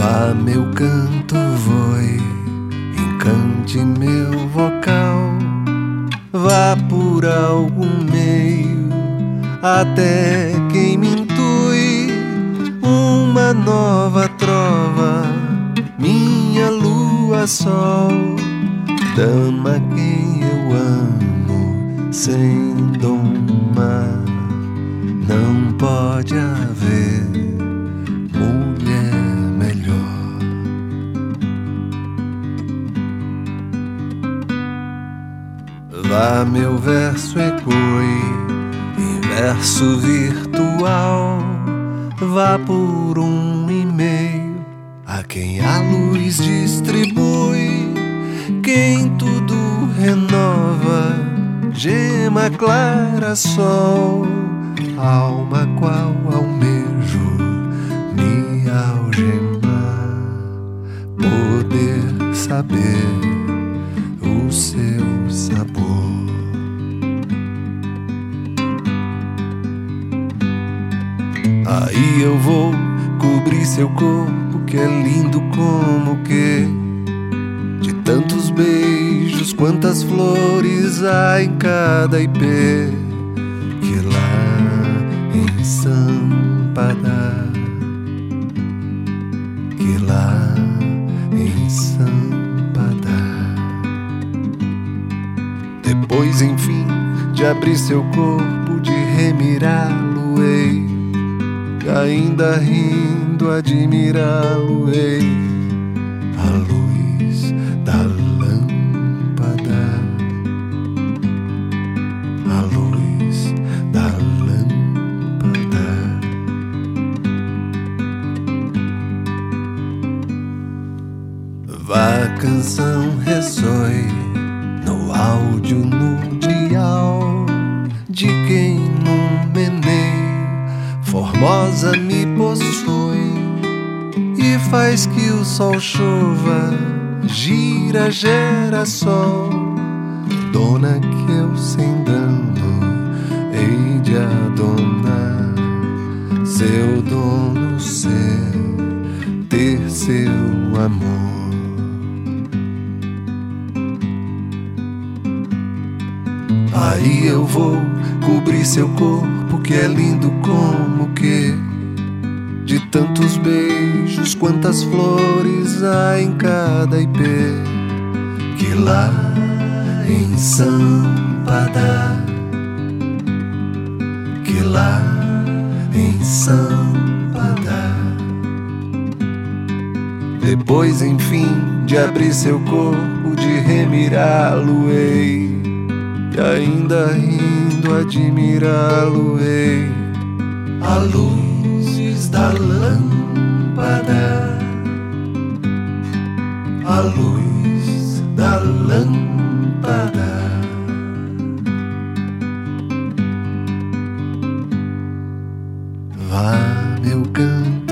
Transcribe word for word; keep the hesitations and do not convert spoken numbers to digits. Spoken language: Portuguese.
Vá meu canto voe, encante meu vocal, vá por algum meio até quem me intui uma nova trova, minha lua sol, dama quem eu amo sem domar. Não pode haver mulher melhor. Vá meu verso ecoe em verso virtual, vá por um e-mail a quem a luz distribui, quem tudo renova, gema clara, sol, alma qual almejo me algemar, poder saber o seu sabor. Aí eu vou cobrir seu corpo que é lindo como que de tantos beijos, quantas flores há em cada ipê, que lá em Sampadá, que lá em Sampadá. Depois, enfim, de abrir seu corpo, de remirá-lo-ei, ainda rindo admirá-lo-ei, a luz da lâmpada, a luz da lâmpada. Vá a canção ressoe no áudio no dial de quem num meneio formosa me possui e faz que o sol chova, gira, gera sol, dona que eu sem dano hei de adonar, seu dono ser, ter seu amor. Aí eu vou cobrir seu corpo que é lindo como que de tantos beijos, quantas flores há em cada ipê, que lá em Sampadá, que lá em Sampadá. Depois, enfim, de abrir seu corpo, de remirá-lo-ei, e ainda rindo admirá-lo-ei, a luz da lâmpada, a luz da lâmpada. Vá meu canto